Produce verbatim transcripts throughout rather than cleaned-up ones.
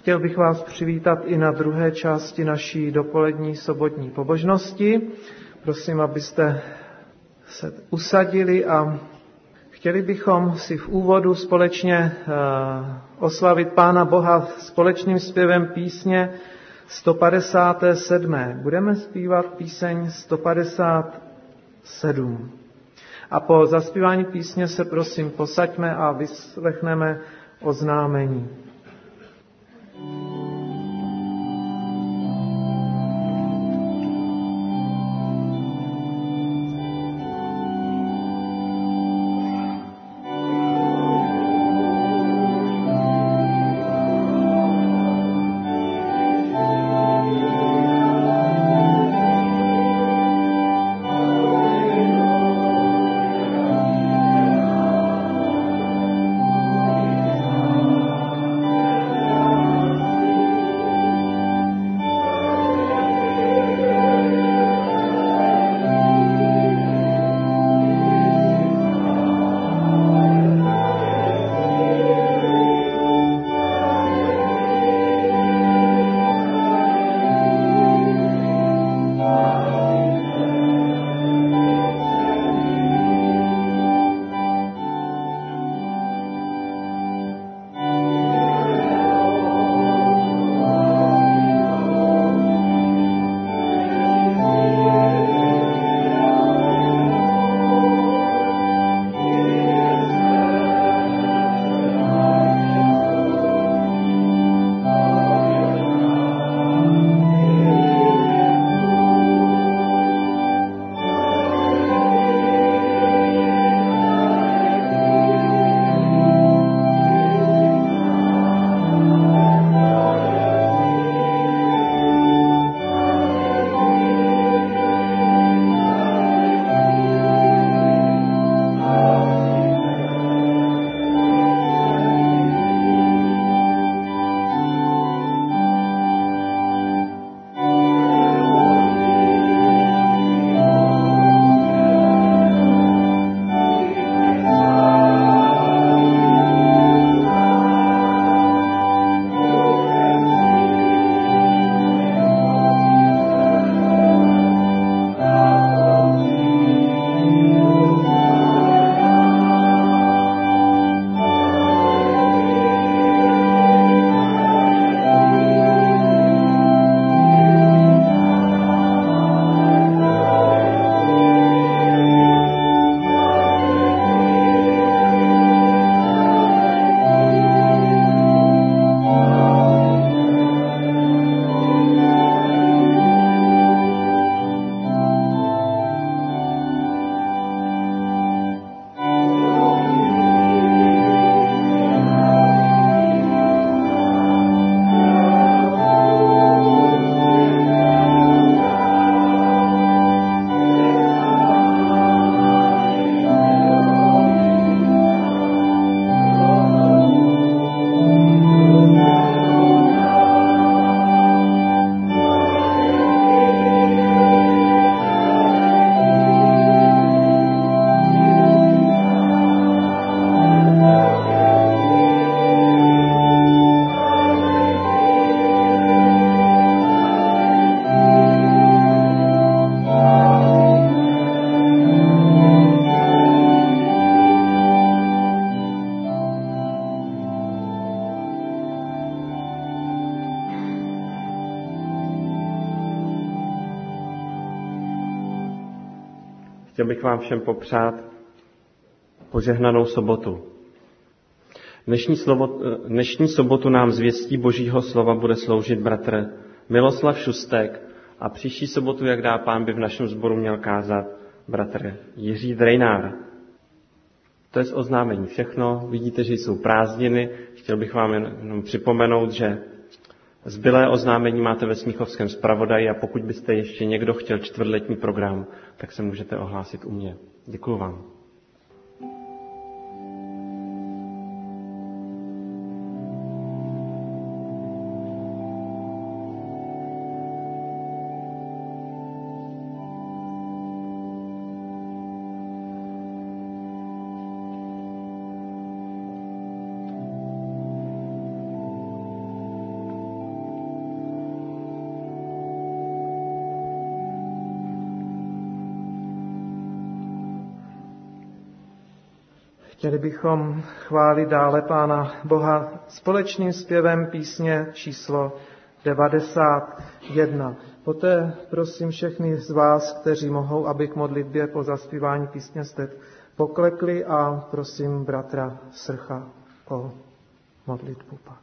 Chtěl bych vás přivítat i na druhé části naší dopolední sobotní pobožnosti. Prosím, abyste se usadili a chtěli bychom si v úvodu společně oslavit Pána Boha společným zpěvem písně sto padesát sedm. Budeme zpívat píseň sto padesát sedm. A po zaspívání písně se prosím posaďme a vyslechneme oznámení. Chtěl bych vám všem popřát požehnanou sobotu. Dnešní, slovo, dnešní sobotu nám zvěstí Božího slova bude sloužit bratr Miloslav Šustek a příští sobotu, jak dá Pán, by v našem sboru měl kázat bratr Jiří Drejnár. To je z oznámení všechno. Vidíte, že jsou prázdniny. Chtěl bych vám jenom připomenout, že zbylé oznámení máte ve Smíchovském zpravodaji a pokud byste ještě někdo chtěl čtvrtletní program, tak se můžete ohlásit u mě. Děkuju vám. Chtěli bychom chválit dále Pána Boha společným zpěvem písně číslo devadesát jedna. Poté prosím všechny z vás, kteří mohou, aby k modlitbě po zaspívání písně jste poklekli, a prosím bratra Srcha o modlitbu pak.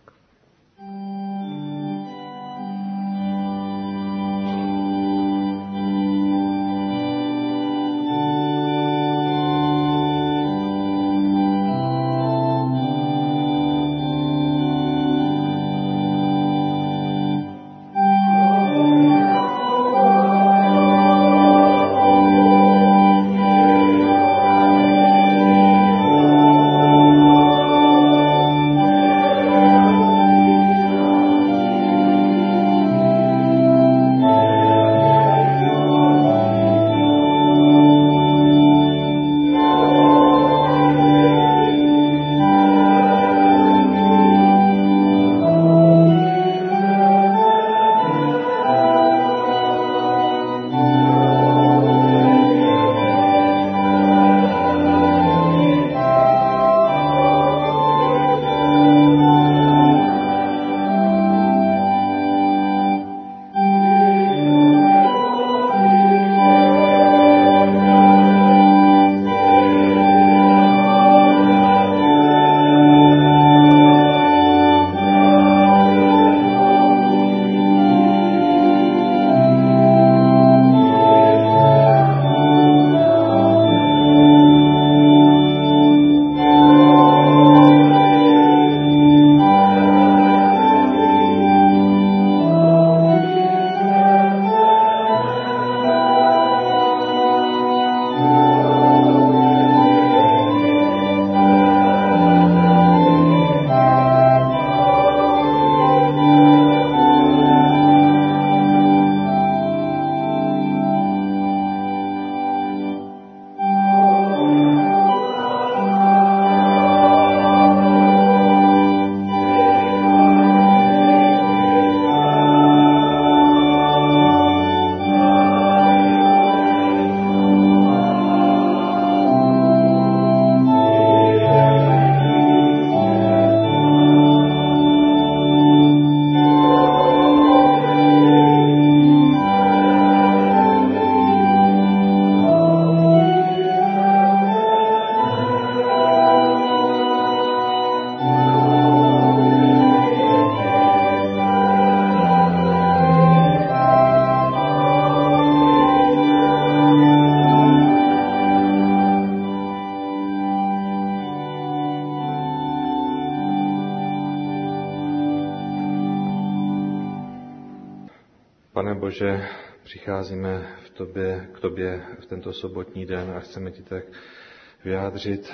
Pane Bože, přicházíme v tobě, k tobě v tento sobotní den a chceme ti tak vyjádřit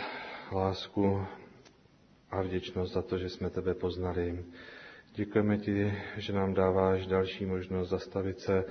lásku a vděčnost za to, že jsme tebe poznali. Děkujeme ti, že nám dáváš další možnost zastavit se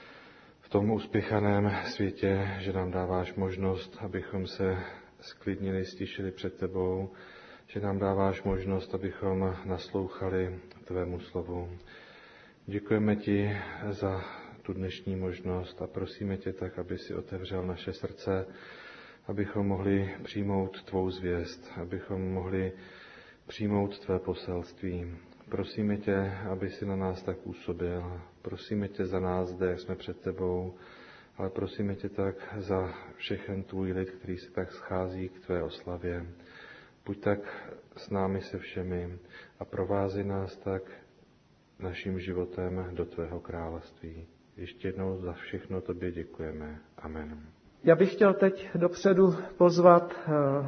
v tom uspěchaném světě, že nám dáváš možnost, abychom se sklidnili, stišili před tebou, že nám dáváš možnost, abychom naslouchali tvému slovu. Děkujeme ti za tu dnešní možnost a prosíme tě tak, aby si otevřel naše srdce, abychom mohli přijmout tvou zvěst, abychom mohli přijmout tvé poselství. Prosíme tě, aby si na nás tak působil. Prosíme tě za nás zde, jak jsme před tebou, ale prosíme tě tak za všechen tvůj lid, který se tak schází k tvé oslavě. Buď tak s námi se všemi a provází nás tak naším životem do tvého království. Ještě jednou za všechno tobě děkujeme. Amen. Já bych chtěl teď dopředu pozvat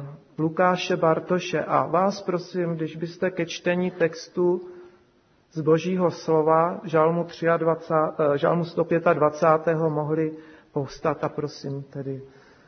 Lukáše Bartoše a vás prosím, když byste ke čtení textu z Božího slova, žalmu, dvacátého, žalmu sto dvacátého pátého mohli povstat a prosím tedy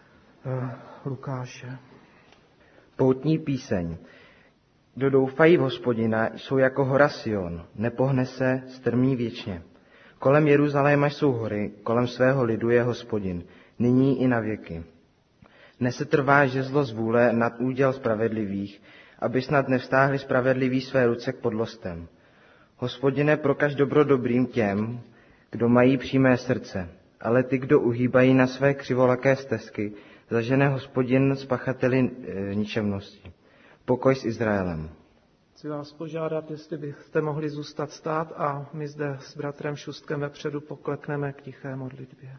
Lukáše. Poutní píseň. Kdo doufají v Hospodina, jsou jako hora Sion, nepohne se, strmí věčně. Kolem Jeruzaléma jsou hory, kolem svého lidu je Hospodin, nyní i na věky. Nesetrvá žezlo z vůle nad úděl spravedlivých, aby snad nevstáhli spravedliví své ruce k podlostem. Hospodine, prokaž dobro dobrým těm, kdo mají přímé srdce, ale ty, kdo uhýbají na své křivolaké stezky, zažene Hospodin z pachateli e, ničemnosti. Pokoj s Izraelem. Chci vás požádat, jestli byste mohli zůstat stát a my zde s bratrem Šustkem vepředu poklekneme k tiché modlitbě.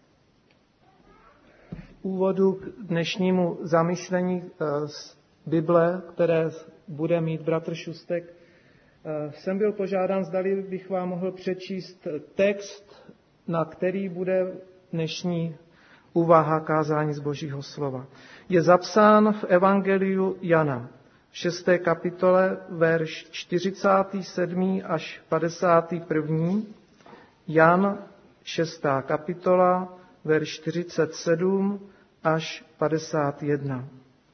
V úvodu k dnešnímu zamyšlení z Bible, které bude mít bratr Šustek, jsem byl požádán, zdali bych vám mohl přečíst text, na který bude dnešní úvaha kázání z Božího slova. Je zapsán v Evangeliu Jana, v šesté kapitole, verš čtyřicátý sedmý až padesátý první. Jan, šestá kapitola, verš čtyřicet sedm až padesát jedna.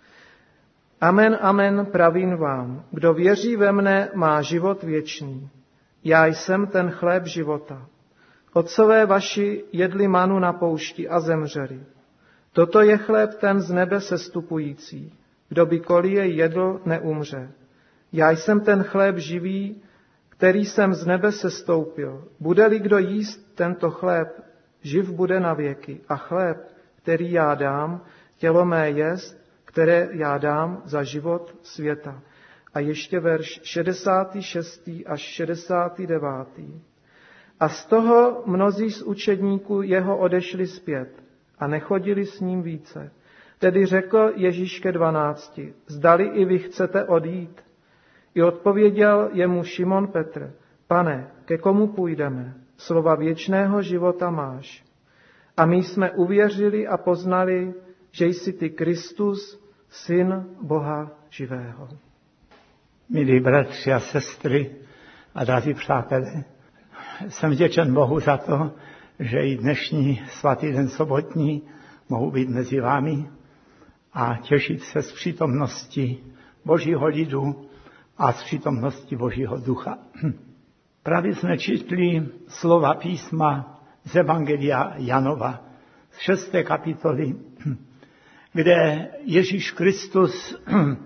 Amen, amen, pravím vám, kdo věří ve mne, má život věčný. Já jsem ten chléb života. Otcové vaši jedli manu na poušti a zemřeli. Toto je chléb ten z nebe sestupující. Kdo by koli jej jedl, neumře. Já jsem ten chléb živý, který jsem z nebe sestoupil. Bude-li kdo jíst tento chléb, živ bude na věky. A chléb, který já dám, tělo mé jest, které já dám za život světa. A ještě verš šedesátý šestý až šedesátý devátý. A z toho mnozí z učedníků jeho odešli zpět a nechodili s ním více. Tedy řekl Ježíš ke dvanácti, zdali i vy chcete odjít. I odpověděl jemu Šimon Petr, pane, ke komu půjdeme? Slova věčného života máš. A my jsme uvěřili a poznali, že jsi ty Kristus, syn Boha živého. Milí bratři a sestry a drazí přátelé, jsem vděčen Bohu za to, že i dnešní svatý den sobotní mohu být mezi vámi a těšit se z přítomnosti Božího lidu a z přítomnosti Božího ducha. Právě jsme četli slova písma z Evangelia Janova z šesté kapitoly, kde Ježíš Kristus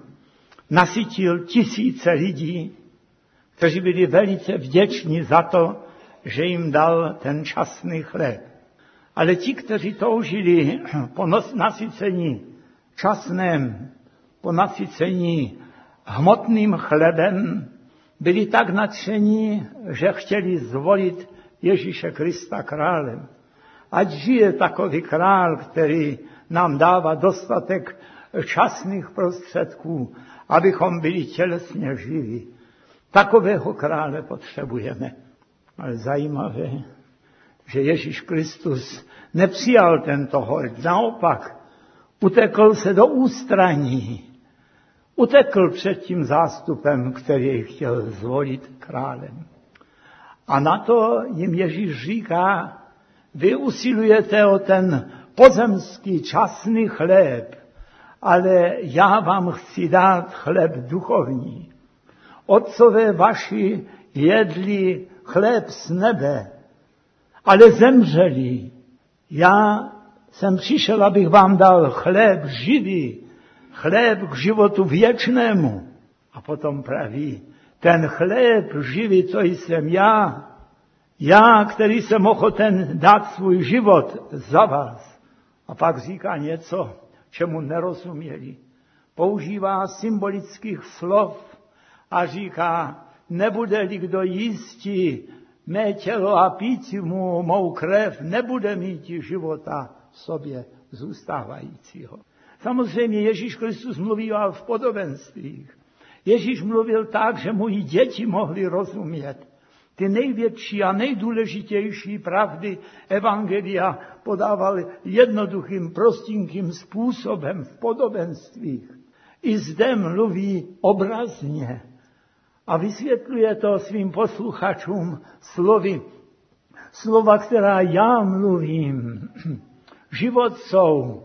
nasytil tisíce lidí, kteří byli velice vděční za to, že jim dal ten časný chléb. Ale ti, kteří toužili po nasycení časném, po nasycení hmotným chlebem, byli tak nadšení, že chtěli zvolit Ježíše Krista králem. Ať žije takový král, který nám dává dostatek časných prostředků, abychom byli tělesně živí. Takového krále potřebujeme. Ale zajímavé, že Ježíš Kristus nepřijal tento hord. Naopak, utekl se do ústraní. Utekl před tím zástupem, který jej chtěl zvolit králem. A na to jim Ježíš říká, vy usilujete o ten pozemský časný chléb, ale já vám chci dát chléb duchovní. Otcové vaši jedli chléb z nebe, ale zemřeli. Já jsem přišel, abych vám dal chléb živý, chléb k životu věčnému. A potom praví, ten chléb živý, to jsem já, já, který jsem ochoten dát svůj život za vás. A pak říká něco, čemu nerozuměli. Používá symbolických slov a říká, nebude-li kdo jísti mé tělo a pít mu mou krev, nebude mít života v sobě zůstávajícího. Samozřejmě Ježíš Kristus mluvíval v podobenstvích. Ježíš mluvil tak, že mu i děti mohli rozumět. Ty největší a nejdůležitější pravdy evangelia podával jednoduchým, prostinkým způsobem v podobenstvích. I zde mluví obrazně a vysvětluje to svým posluchačům slovy. Slova, která já mluvím, život jsou.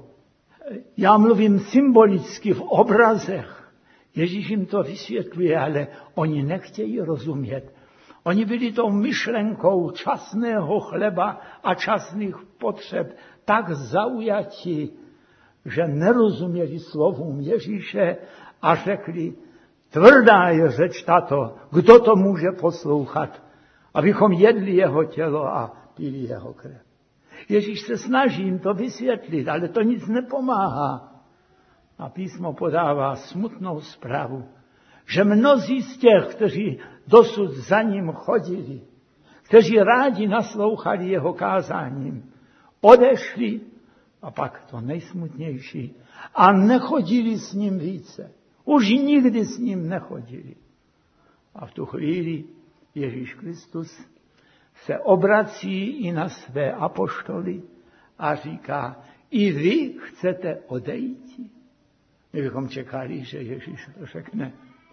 Já mluvím symbolicky v obrazech. Ježíš jim to vysvětluje, ale oni nechtějí rozumět. Oni byli tou myšlenkou časného chleba a časných potřeb tak zaujati, že nerozuměli slovům Ježíše a řekli, tvrdá je řeč tato, kdo to může poslouchat, abychom jedli jeho tělo a pili jeho krev. Ježíš se snaží jim to vysvětlit, ale to nic nepomáhá. A písmo podává smutnou zprávu, že mnozí z těch, kteří dosud za ním chodili, kteří rádi naslouchali jeho kázáním, odešli a pak to nejsmutnější a nechodili s ním více. Už nikdy s ním nechodili. A v tu chvíli Ježíš Kristus se obrací i na své apoštoly a říká, i vy chcete odejít? My bychom čekali, že Ježíš to řekne.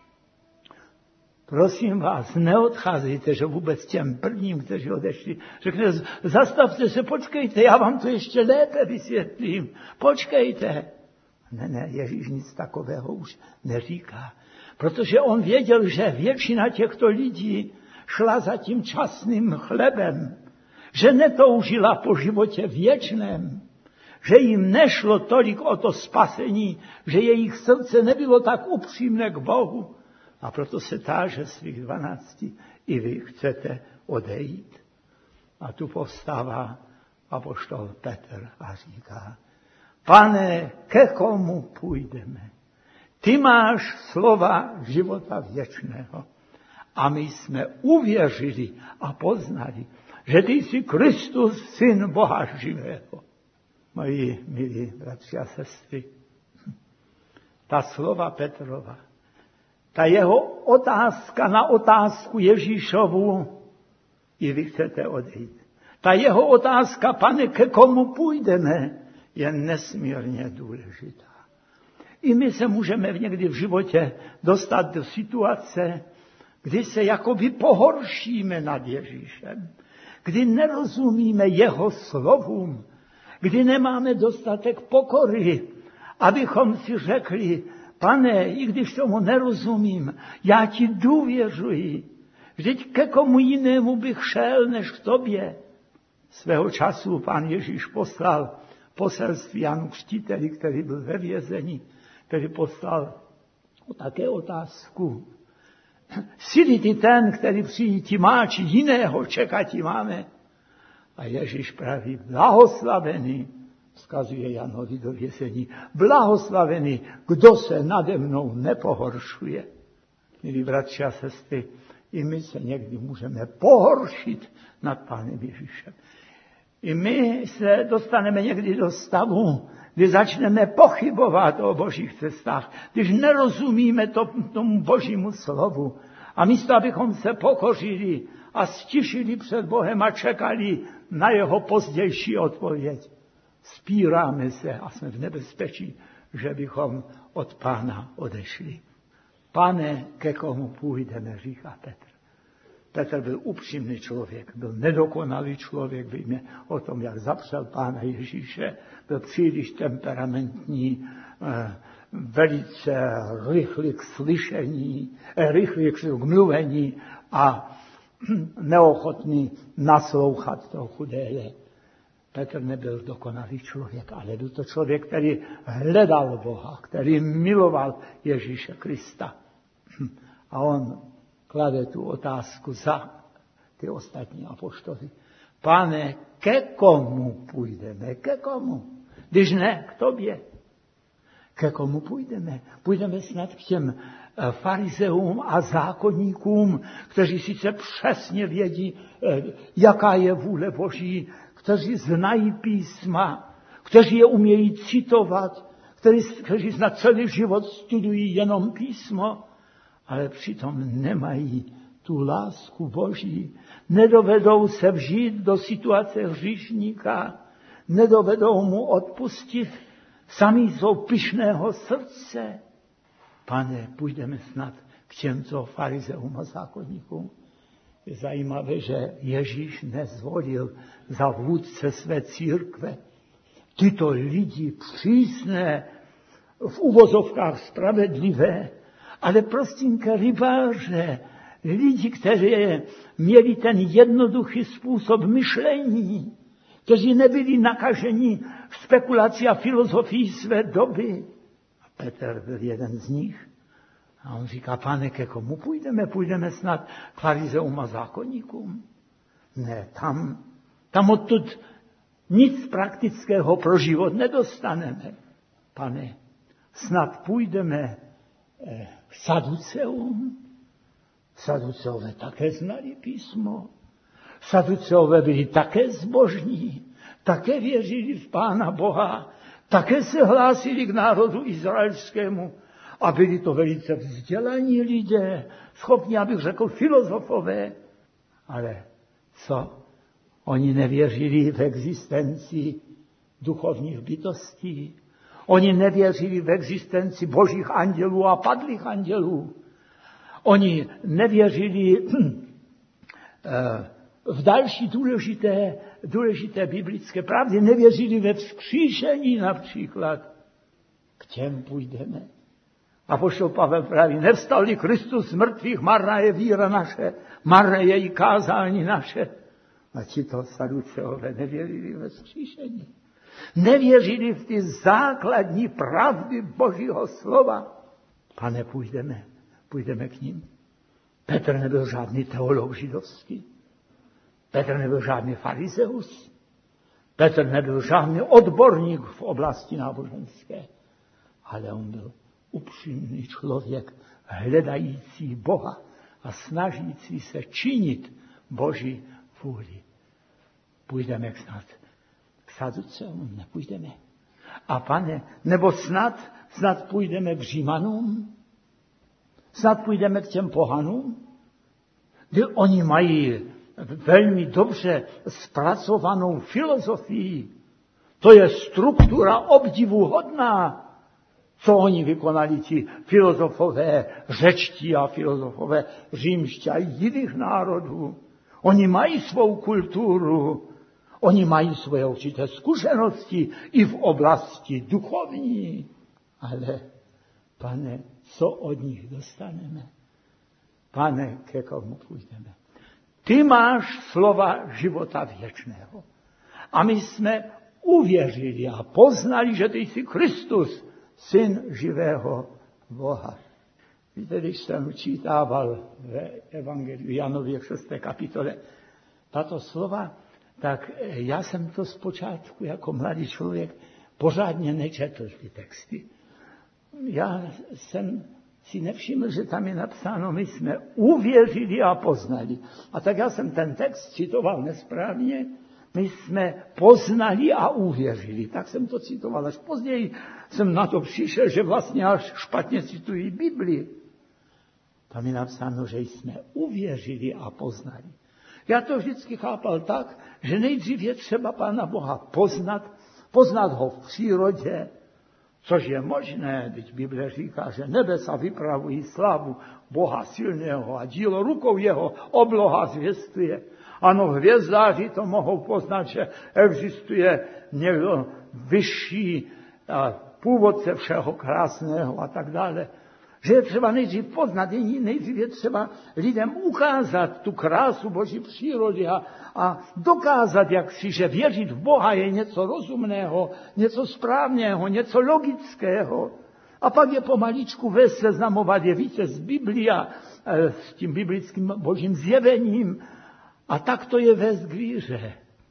Prosím vás, neodcházejte, že vůbec těm prvním, kteří odešli, řekne, zastavte se, počkejte, já vám to ještě lépe vysvětlím, počkejte. Ne, ne, Ježíš nic takového už neříká, protože on věděl, že většina těchto lidí šla za tím časným chlebem, že netoužila po životě věčném, že jim nešlo tolik o to spasení, že jejich srdce nebylo tak upřímné k Bohu. A proto se táže svých dvanácti, i vy chcete odejít. A tu povstává apoštol Petr a říká, Pane, ke komu půjdeme? Ty máš slova života věčného. A my jsme uvěřili a poznali, že ty jsi Kristus, syn Boha živého. Moji milí bratři a sestry, ta slova Petrova, ta jeho otázka na otázku Ježíšovu, i vy chcete odejít. Ta jeho otázka, Pane, ke komu půjdeme, je nesmírně důležitá. I my se můžeme někdy v životě dostat do situace, kdy se jakoby pohoršíme nad Ježíšem, kdy nerozumíme jeho slovům, kdy nemáme dostatek pokory, abychom si řekli, Pane, i když tomu nerozumím, já ti důvěřuji. Vždyť ke komu jinému bych šel, než k tobě. Svého času pán Ježíš poslal poselství Janu Křtiteli, který byl ve vězení, který poslal také otázku. Jsi ty ten, který přijít má, či jiného čekat máme? A Ježíš praví, blahoslavený, vzkazuje Janovi do vězení, blahoslavený, kdo se nade mnou nepohoršuje. Milí bratři a sestry, i my se někdy můžeme pohoršit nad Pánem Ježíšem. I my se dostaneme někdy do stavu, kdy začneme pochybovat o božích cestách, když nerozumíme to, tomu božímu slovu. A místo, abychom se pokořili a stišili před Bohem a čekali na jeho pozdější odpověď, spíráme se a jsme v nebezpečí, že bychom od Pána odešli. Pane, ke komu půjdeme, říká Petr. Petr byl upřímný člověk, byl nedokonalý člověk, víme o tom, jak zapřel Pána Ježíše, byl příliš temperamentní, velice rychlý k slyšení, rychlý k mluvení a neochotný naslouchat toho chudéle. Petr nebyl dokonalý člověk, ale byl to člověk, který hledal Boha, který miloval Ježíše Krista. A on klade tu otázku za ty ostatní apoštoly. Pane, ke komu půjdeme? Ke komu? Když ne, k tobě. Ke komu půjdeme? Půjdeme snad k těm farizeům a zákonníkům, kteří sice přesně vědí, jaká je vůle Boží, kteří znají písma, kteří je umějí citovat, kteří, kteří snad celý život studují jenom písmo, ale přitom nemají tu lásku Boží, nedovedou se vžít do situace hříšníka, nedovedou mu odpustit, sami jsou pyšného srdce. Pane, půjdeme snad k těmto farizeům a zákonníkům. Je zajímavé, že Ježíš nezvolil za vůdce své církve tyto lidi přísné, v uvozovkách spravedlivé, ale prostinké rybáře, lidi, kteří měli ten jednoduchý způsob myšlení, kteří nebyli nakaženi v spekulaci a filozofii své doby. A Petr byl jeden z nich. A on říká, Pane, ke komu půjdeme? Půjdeme snad k farizeům a zákonníkům? Ne, tam, tam odtud nic praktického pro život nedostaneme. Pane, snad půjdeme k Saduceum. Saduceové také znali písmo. Saduceové byli také zbožní, také věřili v Pána Boha, také se hlásili k národu izraelskému a byli to velice vzdělaní lidé, schopni, abych řekl, filozofové. Ale co? Oni nevěřili v existenci duchovních bytostí. Oni nevěřili v existenci božích andělů a padlých andělů. Oni nevěřili v další důležité, důležité biblické pravdy, nevěřili ve vzkříšení například. K těm půjdeme. Apoštol Pavel praví, nevstal-li Kristus z mrtvých, marná je víra naše, marné je i kázání naše. A tito Saduceové nevěřili ve vzkříšení. Nevěřili v ty základní pravdy Božího slova. Pane, půjdeme, půjdeme k ním. Petr nebyl žádný teolog židovský. Petr nebyl žádný farizeus. Petr nebyl žádný odborník v oblasti náboženské. Ale on byl upřímný člověk, hledající Boha a snažící se činit Boží vůli. Půjdeme snad k Saduceum, nepůjdeme. A Pane, nebo snad, snad půjdeme k Římanům? Snad půjdeme k těm pohanům? Kdy oni mají velmi dobře zpracovanou filozofii. To je struktura obdivuhodná, co oni vykonali, ti filozofové řečtí a filozofové římští a jiných národů. Oni mají svou kulturu, oni mají svoje určité zkušenosti i v oblasti duchovní. Ale, Pane, co od nich dostaneme? Pane, ke komu půjdeme? Ty máš slova života věčného. A my jsme uvěřili a poznali, že ty jsi Kristus, syn živého Boha. Víte, když jsem čítával ve Evangeliu Janově v šesté kapitole tato slova, tak já jsem to zpočátku jako mladý člověk pořádně nečetl ty texty. Já jsem si nevšiml, že tam je napsáno, my jsme uvěřili a poznali. A tak já jsem ten text citoval nesprávně, my jsme poznali a uvěřili. Tak jsem to citoval. Až později jsem na to přišel, že vlastně až špatně cituji Biblii. Tam je napsáno, že jsme uvěřili a poznali. Já to vždycky chápal tak, že nejdřív je třeba Pána Boha poznat, poznat ho v přírodě, což je možné, když Bible říká, že nebesa vypravují slávu Boha silného a dílo rukou jeho obloha zvěstuje. Ano, hvězdáři to mohou poznat, že existuje někdo vyšší původce všeho krásného a tak dále. Že je třeba nejdřív poznat, nejdřív je třeba lidem ukázat tu krásu Boží přírody a, a dokázat, jak si, že věřit v Boha je něco rozumného, něco správného, něco logického. A pak je pomaličku vést seznamovat je více z Biblia, s tím biblickým Božím zjevením. A tak to je vést k víře.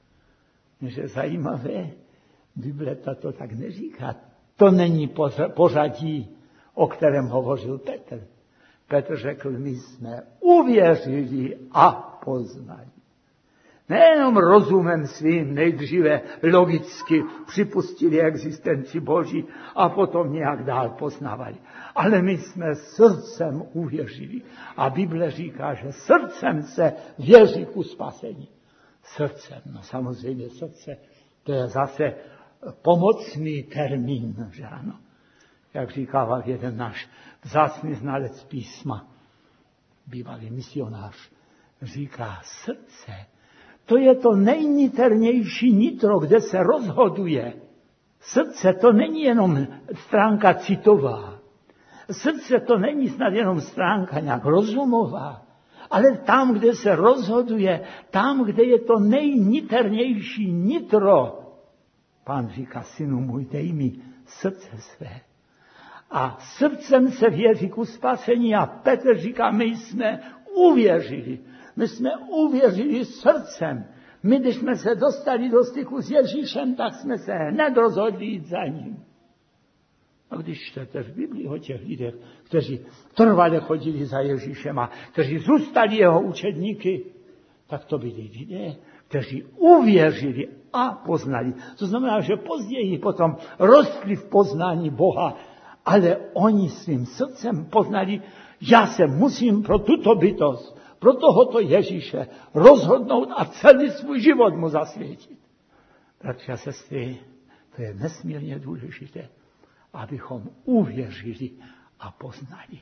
Je zajímavé, Bible to tak neříká. To není pořadí, o kterém hovořil Petr. Petr řekl, my jsme uvěřili a poznali. Nejenom rozumem svým nejdříve logicky připustili existenci Boží a potom nějak dál poznávali. Ale my jsme srdcem uvěřili. A Bible říká, že srdcem se věří ku spasení. Srdcem, no samozřejmě srdce, to je zase pomocný termín, že ano. Jak říkával jeden náš vzácný znalec písma, bývalý misionář, říká srdce. To je to nejniternější nitro, kde se rozhoduje. Srdce to není jenom stránka citová. Srdce to není snad jenom stránka nějak rozumová. Ale tam, kde se rozhoduje, tam, kde je to nejniternější nitro. Pán říká, synu můj, dej mi srdce své. A srdcem se věří ku spasení a Petr říká, my jsme uvěřili. My jsme uvěřili srdcem. My, když jsme se dostali do styku s Ježíšem, tak jsme se hned rozhodli jít za ním. A když čtete v Biblii o těch lidech, kteří trvale chodili za Ježíšem a kteří zůstali jeho učedníky, tak to byli lidé, kteří uvěřili a poznali. To znamená, že později potom rostli v poznání Boha, ale oni svým srdcem poznali, já se musím pro tuto bytost, pro tohoto Ježíše rozhodnout a celý svůj život mu zasvětit. Bratři a sestry, to je nesmírně důležité, abychom uvěřili a poznali.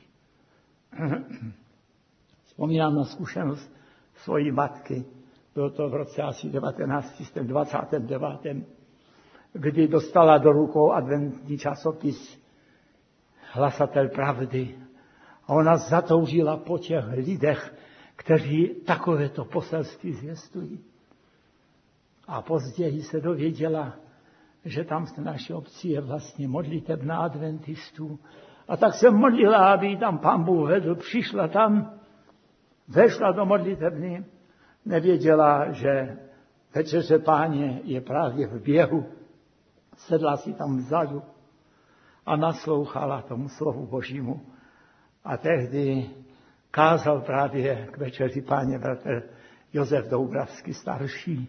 Vzpomínám na zkušenost svojí matky, bylo to v roce asi devatenáct dvacet devět, kdy dostala do rukou adventní časopis Hlasatel pravdy. A ona zatoužila po těch lidech, kteří takovéto poselství zvěstují. A později se dověděla, že tam v naší obci je vlastně modlitebna adventistů. A tak se modlila, aby ji tam Pán Bůh vedl. Přišla tam, vešla do modlitebny, nevěděla, že večeře Páně je právě v běhu. Sedla si tam vzadu a naslouchala tomu slovu Božímu. A tehdy kázal právě k večeři Páně bratr Josef Doubravský starší.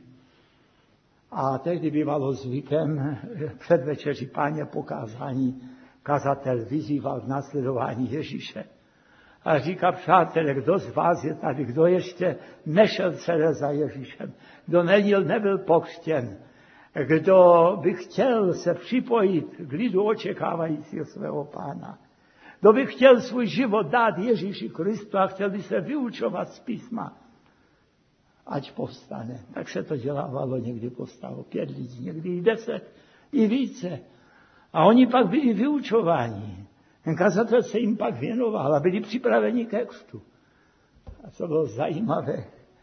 A tehdy bývalo zvykem před večeří Páně pokázání kazatel vyzýval k následování Ježíše. A říká, přátelé, kdo z vás je tady, kdo ještě nešel celé za Ježíšem, kdo nebyl, nebyl pokřtěn, kdo by chtěl se připojit k lidu očekávajícího svého Pána, kdo by chtěl svůj život dát Ježíši Kristu a chtěl by se vyučovat z písma, ať povstane. Tak se to dělávalo, někdy povstalo pět lidí, někdy i deset, i více. A oni pak byli vyučováni. Ten kazatel se jim pak věnoval a byli připraveni ke křtu. A co bylo zajímavé,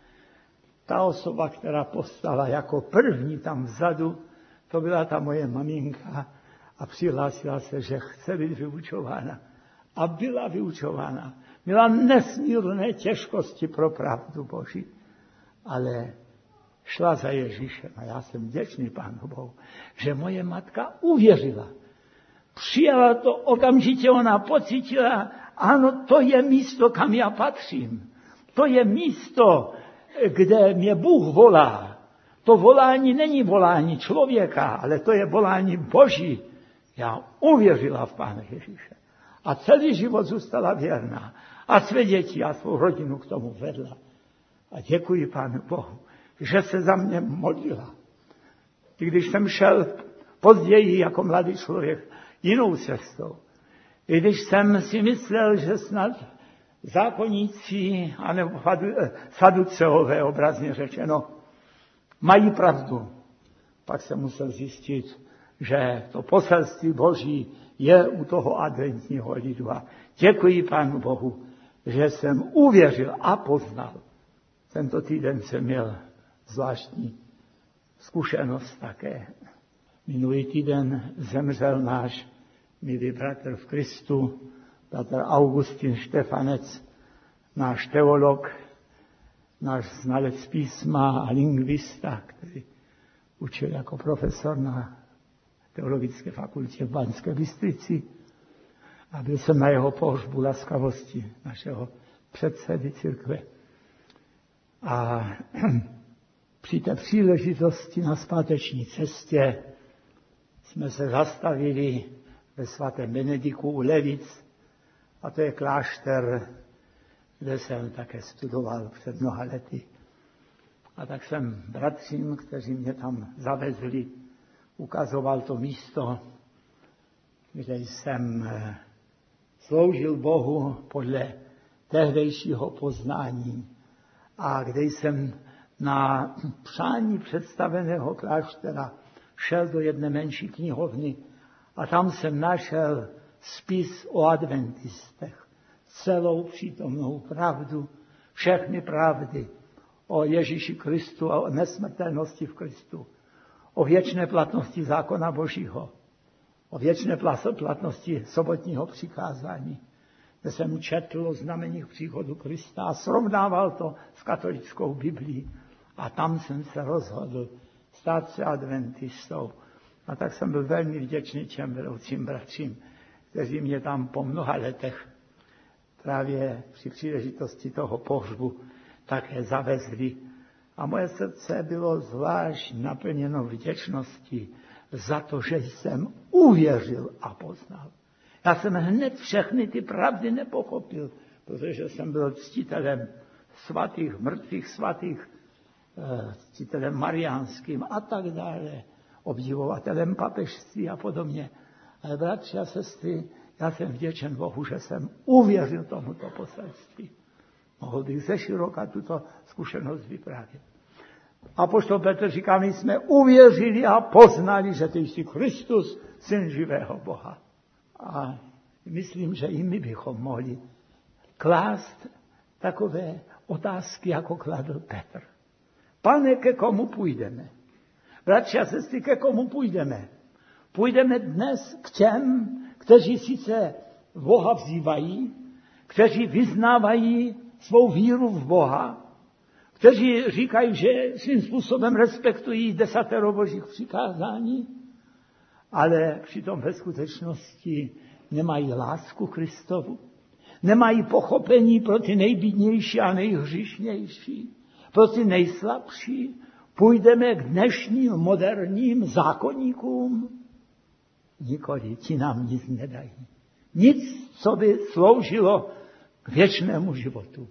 ta osoba, která povstala jako první tam vzadu, to byla ta moje maminka a přihlásila se, že chce být vyučována. A byla vyučována. Měla nesmírné těžkosti pro pravdu Boží. Ale šla za Ježíšem a já jsem vděčný Pánu Bohu, že moje matka uvěřila. Přijala to okamžitě, ona pocítila, ano, to je místo, kam já patřím. To je místo, kde mě Bůh volá. To volání není volání člověka, ale to je volání Boží. Já uvěřila v Pána Ježíše. A celý život zůstala věrná. A své děti a svou rodinu k tomu vedla. A děkuji Pánu Bohu, že se za mě modlila. I když jsem šel později jako mladý člověk jinou cestou, i když jsem si myslel, že snad zákonníci, anebo saduceové, obrazně řečeno, mají pravdu, pak jsem musel zjistit, že to poselství Boží je u toho adventního lidu. A děkuji Pánu Bohu, že jsem uvěřil a poznal. Tento týden jsem měl zvláštní zkušenost také. Minulý týden zemřel náš milý bratr v Kristu, bratr Augustin Štefanec, náš teolog, náš znalec písma a lingvista, který učil jako profesor na teologické fakultě v Banské Bystrici. A byl jsem na jeho pohřbu laskavosti našeho předsedy církve. A při té příležitosti na zpáteční cestě jsme se zastavili ve svatém Benediku u Levic, a to je klášter, kde jsem také studoval před mnoha lety. A tak jsem bratřím, kteří mě tam zavezli, ukazoval to místo, kde jsem sloužil Bohu podle tehdejšího poznání a kde jsem na přání představeného kláštera šel do jedné menší knihovny a tam jsem našel spis o adventistech. Celou přítomnou pravdu, všechny pravdy o Ježíši Kristu a o nesmrtelnosti v Kristu, o věčné platnosti zákona Božího, o věčné platnosti sobotního přikázání, kde jsem četl o znameních příchodu Krista a srovnával to s katolickou Biblií. A tam jsem se rozhodl stát se adventistou. A tak jsem byl velmi vděčný těm vedoucím bratřím, kteří mě tam po mnoha letech právě při příležitosti toho pohřbu také zavezli. A moje srdce bylo zvlášť naplněno vděčností za to, že jsem uvěřil a poznal. Já jsem hned všechny ty pravdy nepochopil, protože jsem byl ctitelem svatých, mrtvých svatých, ctitelem mariánským a tak dále, obdivovatelem papežství a podobně. Ale bratři a sestry, já jsem vděčen Bohu, že jsem uvěřil tomuto poselství. Mohl bych ze široka tuto zkušenost vyprávět. Apoštol Petr říká, my jsme uvěřili a poznali, že ty jsi Kristus, syn živého Boha. A myslím, že i my bychom mohli klást takové otázky, jako kladl Petr. Pane, ke komu půjdeme? Bratři a sestry, ke komu půjdeme? Půjdeme dnes k těm, kteří sice Boha vzývají, kteří vyznávají svou víru v Boha, kteří říkají, že svým způsobem respektují desatero božích přikázání, ale přitom ve skutečnosti nemají lásku Kristovu, nemají pochopení pro ty nejbídnější a nejhříšnější, pro ty nejslabší. Půjdeme k dnešním moderním zákonníkům. Nikoli, ti nám nic nedají. Nic, co by sloužilo k věčnému životu.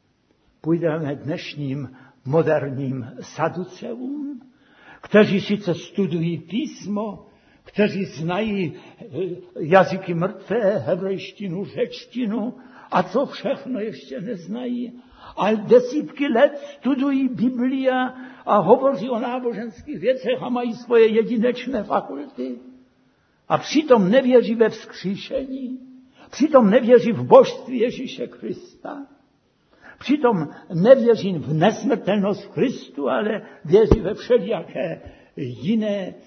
Půjdeme dnešním moderním saduceům, kteří sice studují písmo, kteří znají jazyky mrtvé, hebrejštinu, řečtinu a co všechno ještě neznají, ale desítky let studují Biblia a hovoří o náboženských věcech a mají svoje jedinečné fakulty. A přitom nevěří ve vzkříšení, přitom nevěří v božství Ježíše Krista, přitom nevěří v nesmrtelnost Kristu, ale věří ve všelijaké jiné e,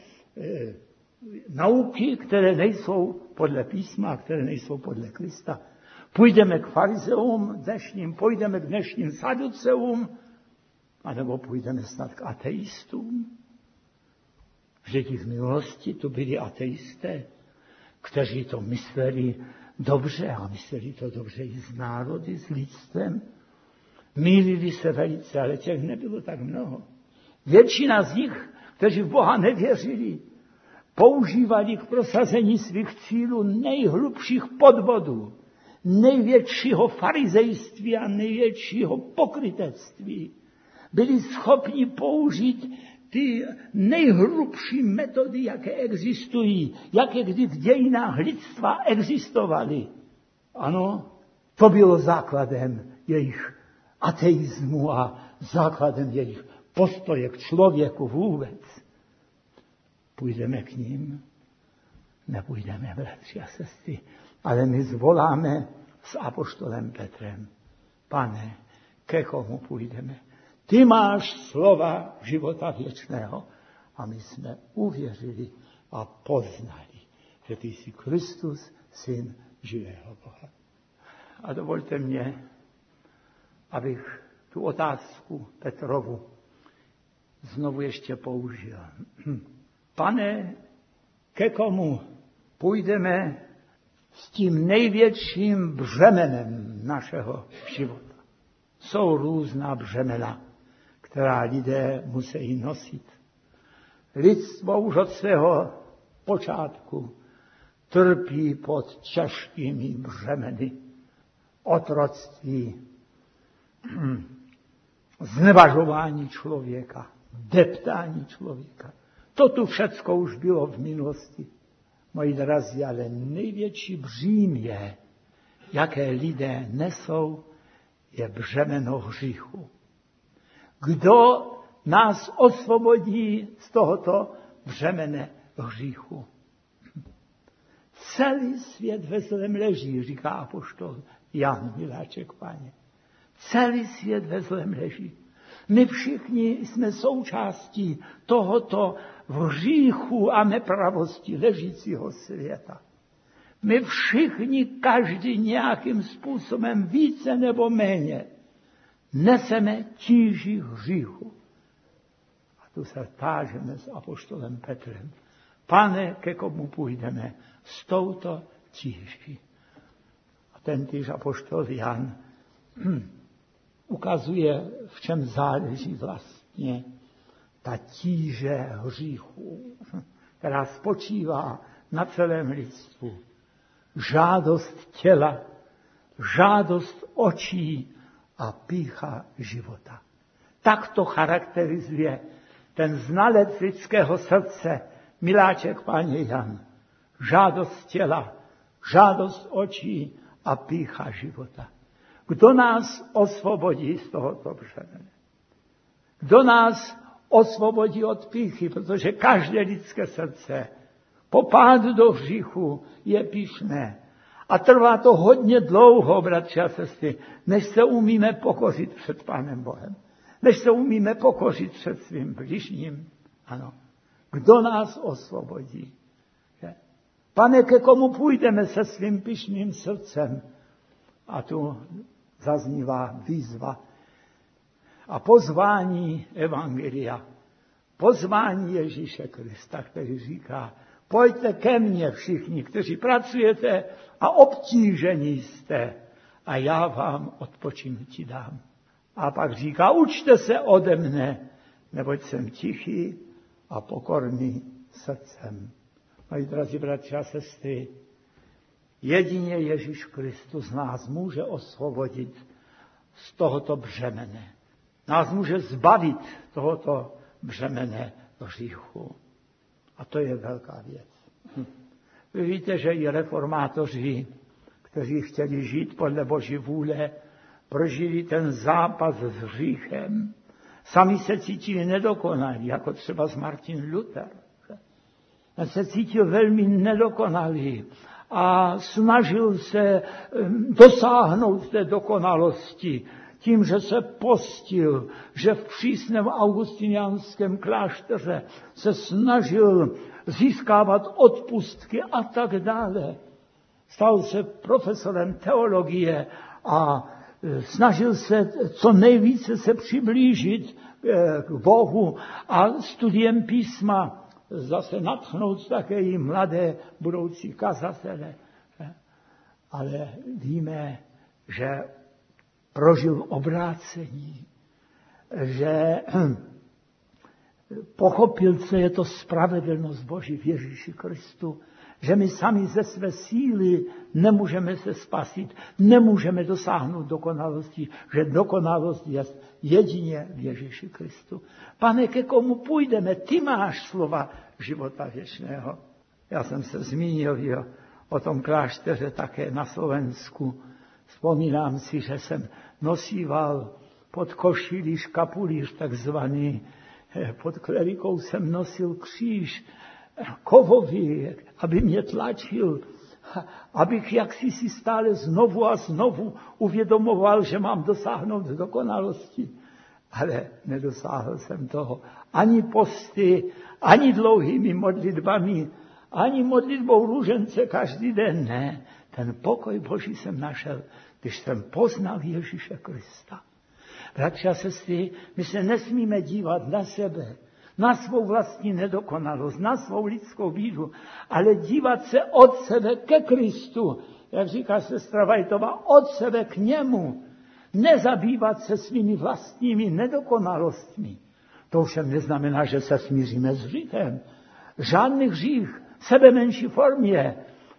nauky, které nejsou podle písma, které nejsou podle Krista. Půjdeme k farizeům dnešním, půjdeme k dnešním saduceům, anebo půjdeme snad k ateistům. Vždyť v minulosti to byli ateisté, kteří to mysleli dobře a mysleli to dobře i s národy, s lidstvem. Mýlili se velice, ale těch nebylo tak mnoho. Většina z nich, kteří v Boha nevěřili, používali k prosazení svých cílů nejhlubších podvodů, největšího farizejství a největšího pokrytectví. Byli schopni použít ty nejhrubší metody, jaké existují, jaké kdy v dějinách lidstva existovaly. Ano, to bylo základem jejich ateismu a základem jejich postoje k člověku vůbec. Půjdeme k ním? Nepůjdeme, bratři a sestry, ale my zvoláme s apoštolem Petrem. Pane, ke komu půjdeme? Ty máš slova života věčného. A my jsme uvěřili a poznali, že ty jsi Kristus, syn živého Boha. A dovolte mě, abych tu otázku Petrovu znovu ještě použil. Pane, ke komu půjdeme s tím největším břemenem našeho života? Jsou různá břemena, která lidé musí nosit. Lidstvo už od svého počátku trpí pod těžkými břemeny. Otroctví, znevažování člověka, deptání člověka. To tu všecko už bylo v minulosti. Moji drazí, ale největší břímě, jaké lidé nesou, je břemeno hříchu. Kdo nás osvobodí z tohoto břemene hříchu? Celý svět ve zlém leží, říká apoštol Jan Miláček, Páně. Celý svět ve zlém leží. My všichni jsme součástí tohoto v hříchu a nepravosti ležícího světa. My všichni, každý nějakým způsobem více nebo méně neseme tíži hříchu. tu se tážeme s apoštolem Petrem. Pane, ke komu půjdeme s touto tíží? A tentýž apoštol Jan hm, ukazuje, v čem záleží vlastně ta tíže hříchů, která spočívá na celém lidstvu. Žádost těla, žádost očí a pýcha života. Tak to charakterizuje ten znalec lidského srdce, miláček Páně Jan. Žádost těla, žádost očí a pýcha života. Kdo nás osvobodí z tohoto břemene? Kdo nás osvobodí od pýchy, protože každé lidské srdce po pádu do hříchu je pyšné. A trvá to hodně dlouho, bratři a sestry, než se umíme pokořit před Pánem Bohem. Než se umíme pokořit před svým bližním. Ano. Kdo nás osvobodí? Že? Pane, ke komu půjdeme se svým pyšným srdcem? A tu zaznívá výzva a pozvání evangelia. Pozvání Ježíše Krista, který říká, pojďte ke mně všichni, kteří pracujete a obtížení jste, a já vám odpočinutí dám. A pak říká, učte se ode mne, neboť jsem tichý a pokorný srdcem. Moji drazí bratři a sestry, jedině Ježíš Kristus nás může osvobodit z tohoto břemene. Nás může zbavit tohoto břemene hříchu. A to je velká věc. Vy víte, že i reformátoři, kteří chtěli žít podle Boží vůle, prožili ten zápas s hříchem. Sami se cítili nedokonalí, jako třeba z Martin Luther. On se cítil velmi nedokonalý a snažil se dosáhnout té dokonalosti tím, že se postil, že v přísném augustiniánském klášteře se snažil získávat odpustky a tak dále. Stal se profesorem teologie a snažil se co nejvíce se přiblížit k Bohu a studiem písma zase natchnout také i mladé budoucí kazatele. Ale víme, že prožil obrácení, že pochopil, co je to spravedlnost Boží v Ježíši Kristu, že my sami ze své síly nemůžeme se spasit, nemůžeme dosáhnout dokonalosti, že dokonalost je jedině v Ježíši Kristu. Pane, ke komu půjdeme? Ty máš slova života věčného. Já jsem se zmínil jo, o tom klášteře také na Slovensku. Vzpomínám si, že jsem nosíval pod košilí škapulíř takzvaný, pod klerikou jsem nosil kříž kovový, aby mě tlačil, abych jaksi si stále znovu a znovu uvědomoval, že mám dosáhnout dokonalosti. Ale nedosáhl jsem toho ani posty, ani dlouhými modlitbami, ani modlitbou růžence každý den. Ne, ten pokoj Boží jsem našel, když jsem poznal Ježíše Krista. Bratři a sestry, my se nesmíme dívat na sebe, na svou vlastní nedokonalost, na svou lidskou bídu, ale dívat se od sebe ke Kristu, jak říká sestra Vajtová, od sebe k němu. Nezabývat se svými vlastními nedokonalostmi. To ovšem neznamená, že se smíříme s hříchem. Žádný hřích v sebe menší formě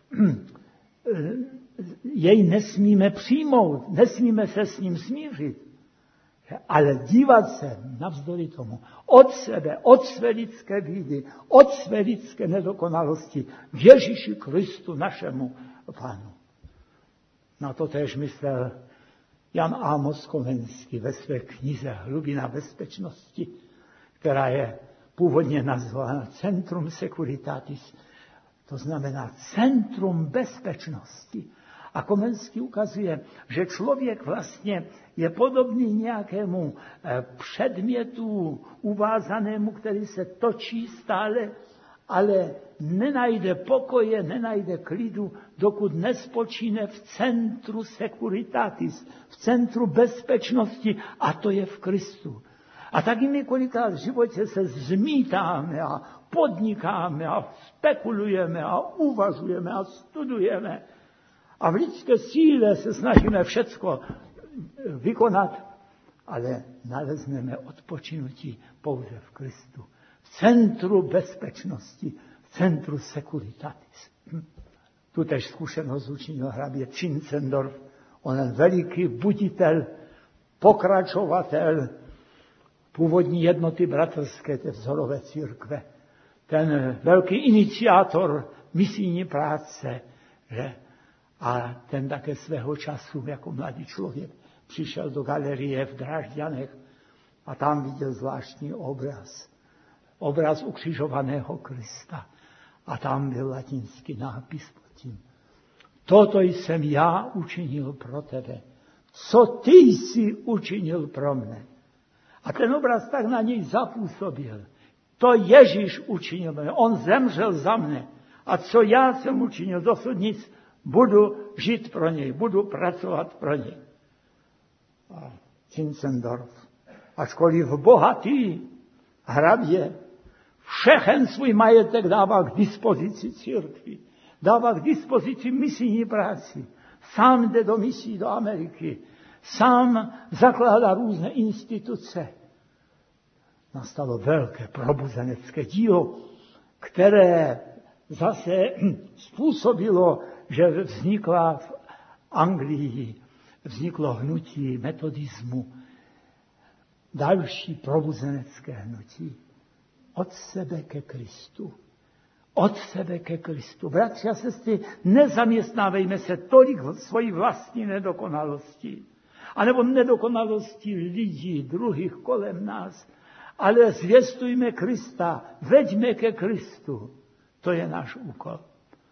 jej nesmíme přijmout, nesmíme se s ním smířit. Ale dívat se navzdory tomu od sebe, od své lidské bídy, od své lidské nedokonalosti v Ježíši Kristu našemu Pánu. Na to též myslel Jan Amos Komenský ve své knize Hlubina bezpečnosti, která je původně nazvána Centrum Securitatis, to znamená Centrum bezpečnosti. A Komenský ukazuje, že člověk vlastně je podobný nějakému předmětu uvázanému, který se točí stále, ale nenajde pokoje, nenajde klidu, dokud nespočíne v centru securitatis, v centru bezpečnosti, a to je v Kristu. A taky my kolikrát v životě se zmítáme a podnikáme a spekulujeme a uvažujeme a studujeme. A v lidské síle se snažíme všecko vykonat, ale nalezneme odpočinutí pouze v Kristu. V centru bezpečnosti, v centru sekuritatis. Tutež zkušenost učinil hrabě Zinzendorf, onen veliký buditel, pokračovatel původní jednoty bratrské, té vzorové církve. Ten velký iniciátor misijní práce, že? A ten také svého času jako mladý člověk přišel do galerie v Drážďanech a tam viděl zvláštní obraz. Obraz ukřižovaného Krista. A tam byl latinský nápis pod tím. Toto jsem já učinil pro tebe. Co ty jsi učinil pro mne? A ten obraz tak na něj zapůsobil. To Ježíš učinil mne. On zemřel za mne. A co já jsem učinil, dosud nic. Budu žít pro něj. Budu pracovat pro něj. A Zinzendorf, ačkoliv bohatý hrabě, všechen svůj majetek dává k dispozici církvi. Dává k dispozici misijní práci. Sám jde do misí do Ameriky. Sám zakládá různé instituce. Nastalo velké probuzenecké dílo, které zase způsobilo, že vznikla v Anglii, vzniklo hnutí metodismu. Další probuzenecké hnutí. Od sebe ke Kristu. Od sebe ke Kristu. Bratři a sestry, nezaměstnávejme se tolik v svojí vlastní nedokonalosti. Anebo nedokonalosti lidí, druhých kolem nás. Ale zvěstujme Krista. Veďme ke Kristu. To je náš úkol.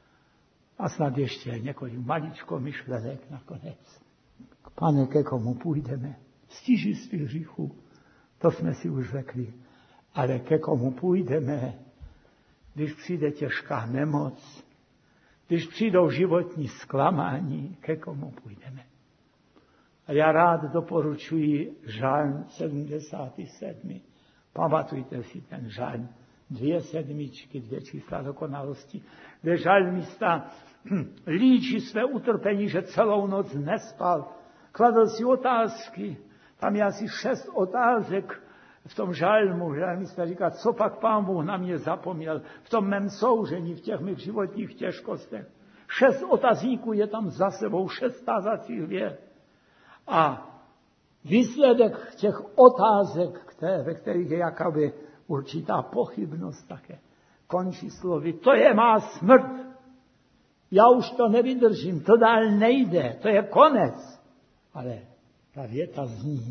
A snad ještě několik maličko myšlenek nakonec. Pane, ke komu půjdeme? Stíži svých hříchů. To jsme si už řekli. Ale ke komu půjdeme, když přijde těžká nemoc, když přijdou životní zklamání, ke komu půjdeme. A já rád doporučuji žálm sedmdesát sedm. Pamatujte si ten žálm. Dvě sedmičky, dvě čísla dokonalosti, kde žalmista líčí své utrpení, že celou noc nespal. Kladl si otázky. Tam je asi šest otázek v tom žalmu. Žalmista říká, co pak Pán Bůh na mě zapomněl v tom mém soužení, v těch mých životních těžkostech. Šest otazníků je tam za sebou, šest tázacích věd. A výsledek těch otázek, které, ve kterých je jakoby určitá pochybnost také, končí slovy, to je má smrt. Já už to nevydržím, to dál nejde, to je konec. Ale ta věta zní,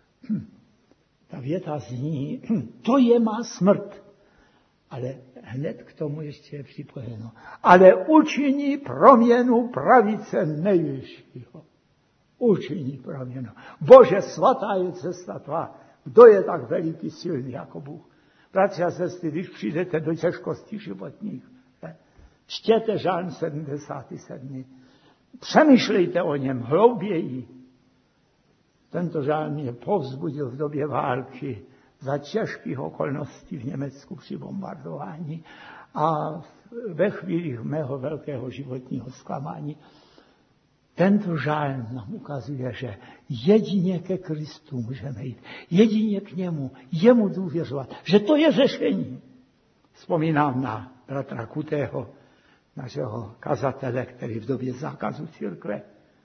ta věta zní, to je má smrt. Ale hned k tomu ještě je připojeno. Ale učiní proměnu pravice nejvyššího. Učiní proměnu. Bože, svatá je cesta tvá. Kdo je tak veliký, silný jako Bůh? Bratři a sestry, když přijdete do těžkostí životních, čtěte žálm sedmdesát sedm. Přemýšlejte o něm hlouběji. Tento žálm mě povzbudil v době války za těžkých okolností v Německu při bombardování a ve chvílích mého velkého životního zklamání. Tento žálm nám ukazuje, že jedině ke Kristu můžeme jít. Jedině k němu, jemu důvěřovat. Že to je řešení. Vzpomínám na bratra Kutého, našeho kazatele, který v době zákazu církve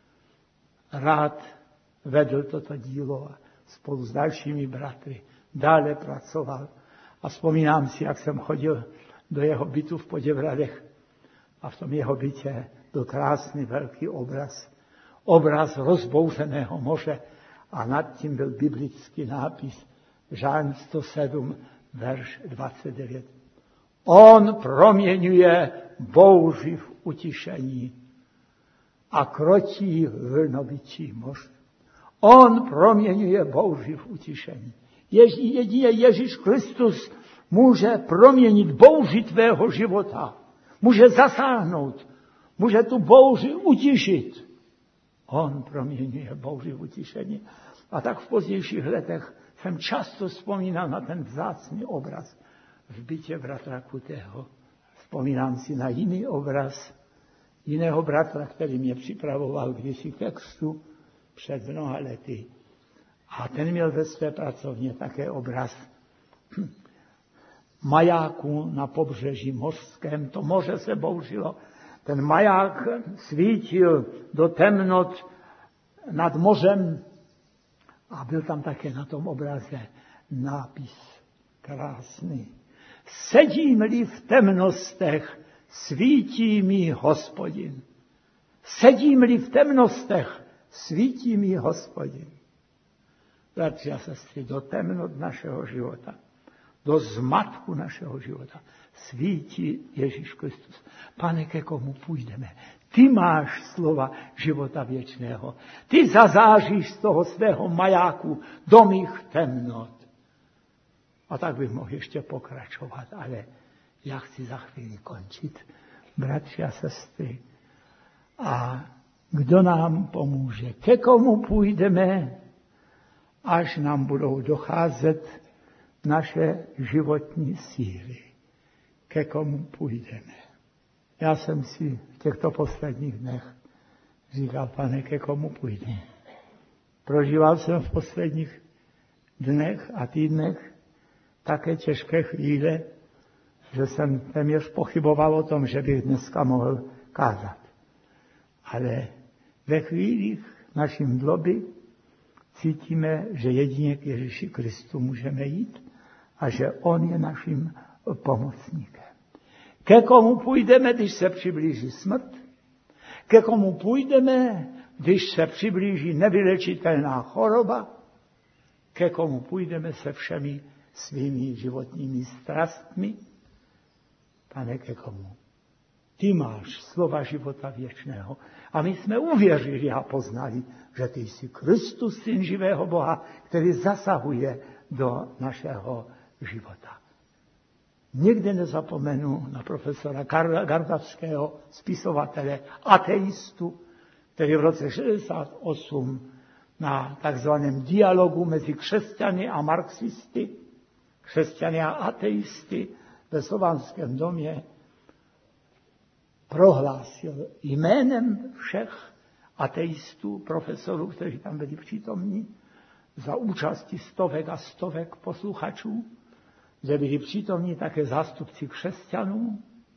rád vedl toto dílo a spolu s dalšími bratry dále pracoval. A vzpomínám si, jak jsem chodil do jeho bytu v Poděbradech a v tom jeho bytě byl krásný velký obraz. Obraz rozbouřeného moře a nad tím byl biblický nápis Žálm sto sedm, verš dvacet devět. On proměňuje bouři v utišení a krotí vlnovití moř. On proměňuje bouři v utišení. Ježí, jedině Ježíš Kristus může proměnit bouři tvého života. Může zasáhnout. Může tu bouři utišit. On proměňuje bouři v utišení. A tak v pozdějších letech jsem často vzpomínal na ten vzácný obraz v bytě bratra Kutého. Vzpomínám si na jiný obraz jiného bratra, který mě připravoval kdysi ke křtu před mnoha lety. A ten měl ve své pracovně také obraz majáku na pobřeží mořském. To moře se bouřilo. Ten maják svítil do temnot nad mořem a byl tam také na tom obraze nápis krásný. Sedím-li v temnostech, svítí mi Hospodin. Sedím-li v temnostech, svítí mi Hospodin. Bratři a sestry, do temnot našeho života, do zmatku našeho života svítí Ježíš Kristus. Pane, ke komu půjdeme? Ty máš slova života věčného. Ty zazáříš z toho svého majáku do mých temnot. A tak bych mohl ještě pokračovat, ale já chci za chvíli končit. Bratři a sestry, a kdo nám pomůže? Ke komu půjdeme, až nám budou docházet naše životní síly? Ke komu půjdeme? Já jsem si v těchto posledních dnech říkal, Pane, ke komu půjdeme? Prožíval jsem v posledních dnech a týdnech také těžké chvíle, že jsem téměř pochyboval o tom, že bych dneska mohl kázat. Ale ve chvílích naším dloby cítíme, že jedině k Ježíši Kristu můžeme jít a že on je naším pomocníkem. Ke komu půjdeme, když se přiblíží smrt? Ke komu půjdeme, když se přiblíží nevylečitelná choroba? Ke komu půjdeme se všemi svými životními strastmi? Pane, ke komu? Ty máš slova života věčného. A my jsme uvěřili a poznali, že ty jsi Kristus, syn živého Boha, který zasahuje do našeho života. Nikdy nezapomenu na profesora Gardavského, spisovatele, ateistu, který v roce šedesát osm na takzvaném dialogu mezi křesťany a marxisty, křesťany a ateisty ve Slovanském domě prohlásil jménem všech ateistů, profesorů, kteří tam byli přítomní, za účasti stovek a stovek posluchačů, že byli přítomní také zástupci křesťanů.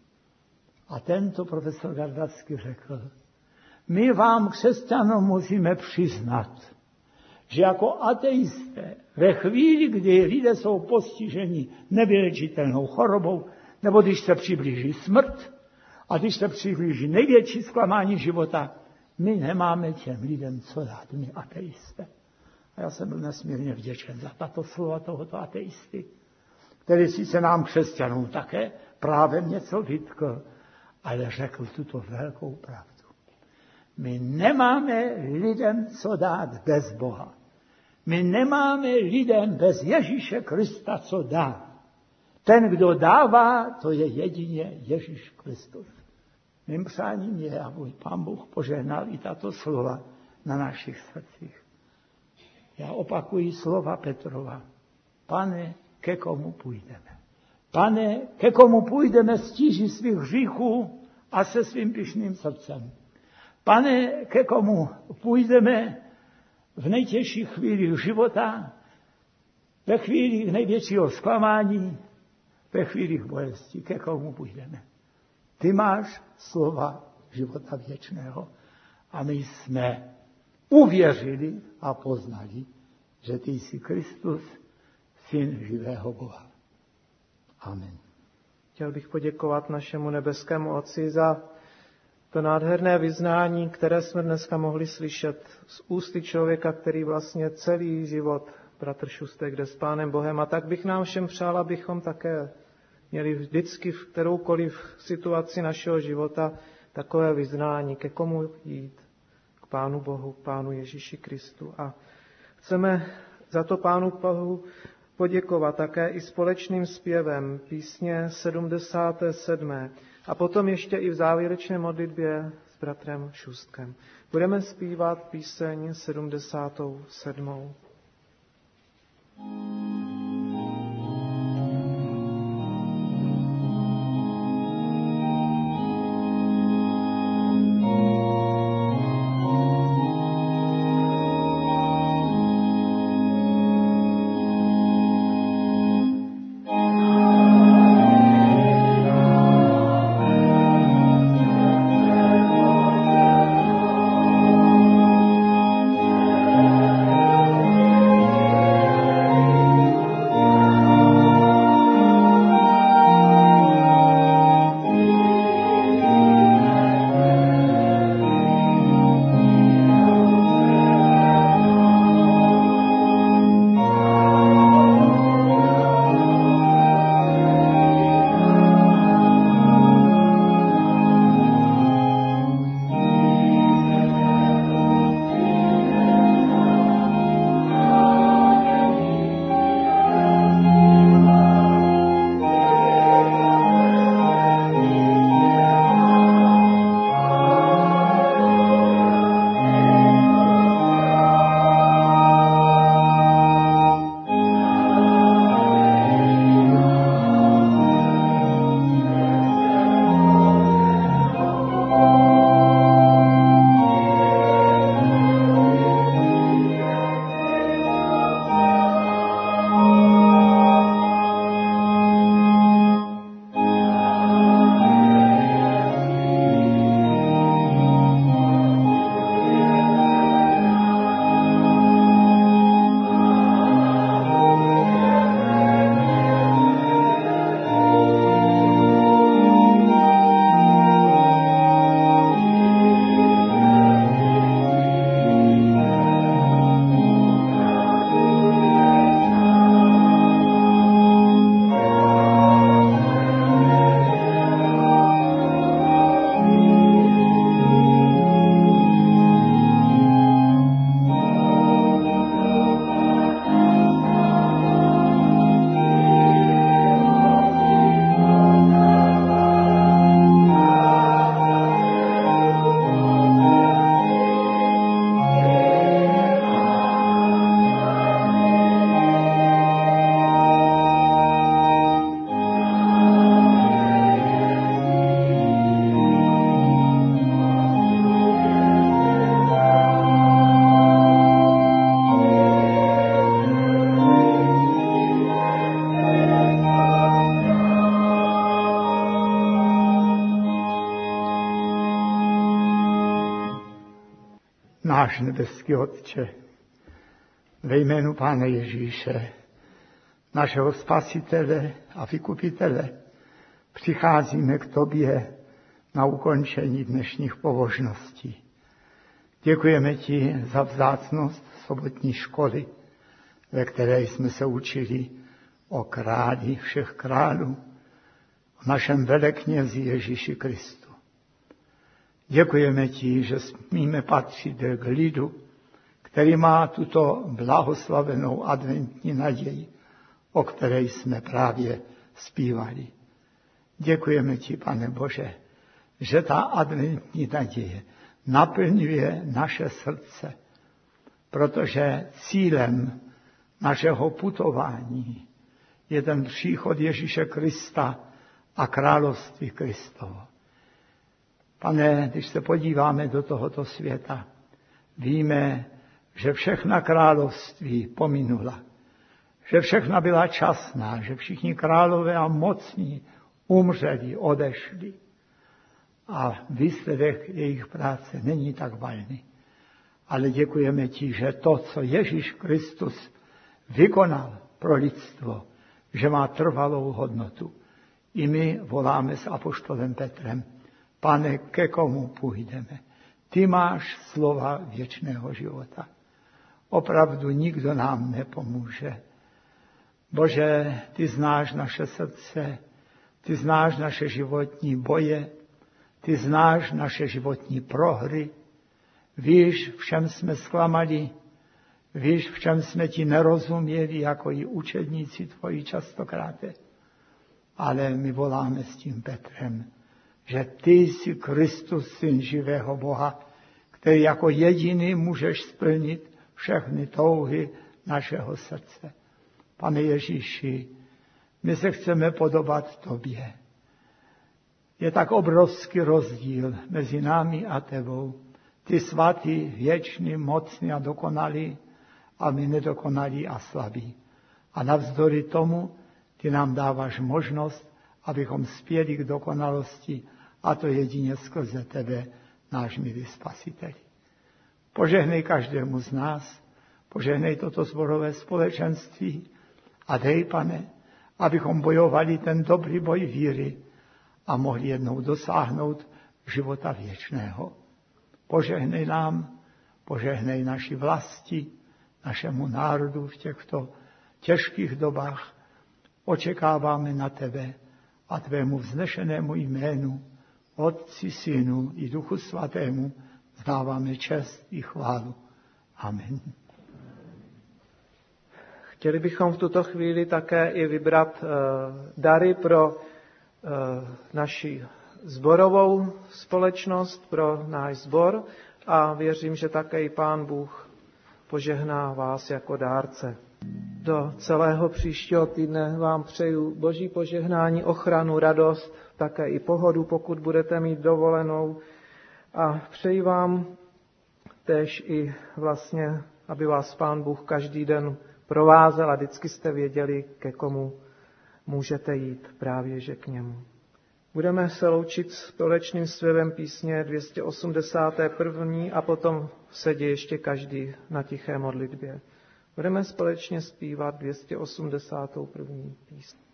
A tento profesor Gardavský řekl, my vám křesťanům musíme přiznat, že jako ateisté ve chvíli, kdy lidé jsou postiženi nevylečitelnou chorobou, nebo když se přiblíží smrt a když se přiblíží největší zklamání života, my nemáme těm lidem co dát, my ateisté. A já jsem byl nesmírně vděčen za tato slova tohoto ateisty, který sice nám křesťanům také právem něco vytkl, ale řekl tuto velkou pravdu. My nemáme lidem co dát bez Boha. My nemáme lidem bez Ježíše Krista co dát. Ten, kdo dává, to je jedině Ježíš Kristus. Mým přáním je, aby Pán Bůh požehnal i tato slova na našich srdcích. Já opakuji slova Petrova. Pane, ke komu půjdeme? Pane, ke komu půjdeme s tíží svých hříchů a se svým pyšným srdcem? Pane, ke komu půjdeme v nejtěžších chvílích života, ve chvílích největšího zklamání, ve chvílích bolesti, ke komu půjdeme? Ty máš slova života věčného a my jsme uvěřili a poznali, že ty jsi Kristus, syn živého Boha. Amen. Chtěl bych poděkovat našemu nebeskému Otci za to nádherné vyznání, které jsme dneska mohli slyšet z ústy člověka, který vlastně celý život, bratr Šustek, jde s Pánem Bohem. A tak bych nám všem přál, abychom také měli vždycky v kteroukoliv situaci našeho života takové vyznání, ke komu jít, k Pánu Bohu, k Pánu Ježíši Kristu. A chceme za to Pánu Bohu poděkovat také i společným zpěvem písně sedmdesáté sedmé a potom ještě i v závěrečné modlitbě s bratrem Šustkem. Budeme zpívat píseň sedmdesátou sedmou. Náš nebeský Otče, ve jménu Pána Ježíše, našeho Spasitele a Vykupitele, přicházíme k Tobě na ukončení dnešních pobožností. Děkujeme Ti za vzácnost sobotní školy, ve které jsme se učili o králi všech králů, o našem veleknězi Ježíši Kristu. Děkujeme Ti, že smíme patřit k lidu, který má tuto blahoslavenou adventní naději, o které jsme právě zpívali. Děkujeme Ti, Pane Bože, že ta adventní naděje naplňuje naše srdce, protože cílem našeho putování je ten příchod Ježíše Krista a království Kristovo. Pane, když se podíváme do tohoto světa, víme, že všechna království pominula, že všechna byla časná, že všichni králové a mocní umřeli, odešli. A výsledek jejich práce není tak valný. Ale děkujeme Ti, že to, co Ježíš Kristus vykonal pro lidstvo, že má trvalou hodnotu. I my voláme s apoštolem Petrem: Pane, ke komu půjdeme? Ty máš slova věčného života. Opravdu nikdo nám nepomůže. Bože, Ty znáš naše srdce, Ty znáš naše životní boje, Ty znáš naše životní prohry. Víš, v čem jsme zklamali, víš, v čem jsme Ti nerozuměli, jako i učedníci Tvoji častokrát. Ale my voláme s tím Petrem, že Ty jsi Kristus, Syn živého Boha, který jako jediný můžeš splnit všechny touhy našeho srdce. Pane Ježíši, my se chceme podobat tobě. Je tak obrovský rozdíl mezi námi a tebou. Ty svatý, věčný, mocný a dokonalý, a my nedokonalí a slabí. A navzdory tomu ty nám dáváš možnost, abychom spěli k dokonalosti, a to jedině skrze tebe, náš milý Spasiteli. Požehnej každému z nás, požehnej toto sborové společenství a dej, Pane, abychom bojovali ten dobrý boj víry a mohli jednou dosáhnout života věčného. Požehnej nám, požehnej naši vlasti, našemu národu v těchto těžkých dobách. Očekáváme na tebe a tvému vznešenému jménu, Otci, Synu i Duchu Svatému, vzdáváme čest i chválu. Amen. Chtěli bychom v tuto chvíli také i vybrat uh, dary pro uh, naši sborovou společnost, pro náš sbor, a věřím, že také i Pán Bůh požehná vás jako dárce. Do celého příštího týdne vám přeju Boží požehnání, ochranu, radost, také i pohodu, pokud budete mít dovolenou. A přeji vám též i vlastně, aby vás Pán Bůh každý den provázel a vždycky jste věděli, ke komu můžete jít, právě že k němu. Budeme se loučit společným zpěvem písně dvě stě osmdesát jedna a potom sedí ještě každý na tiché modlitbě. Budeme společně zpívat dvě stě osmdesát jedna písně.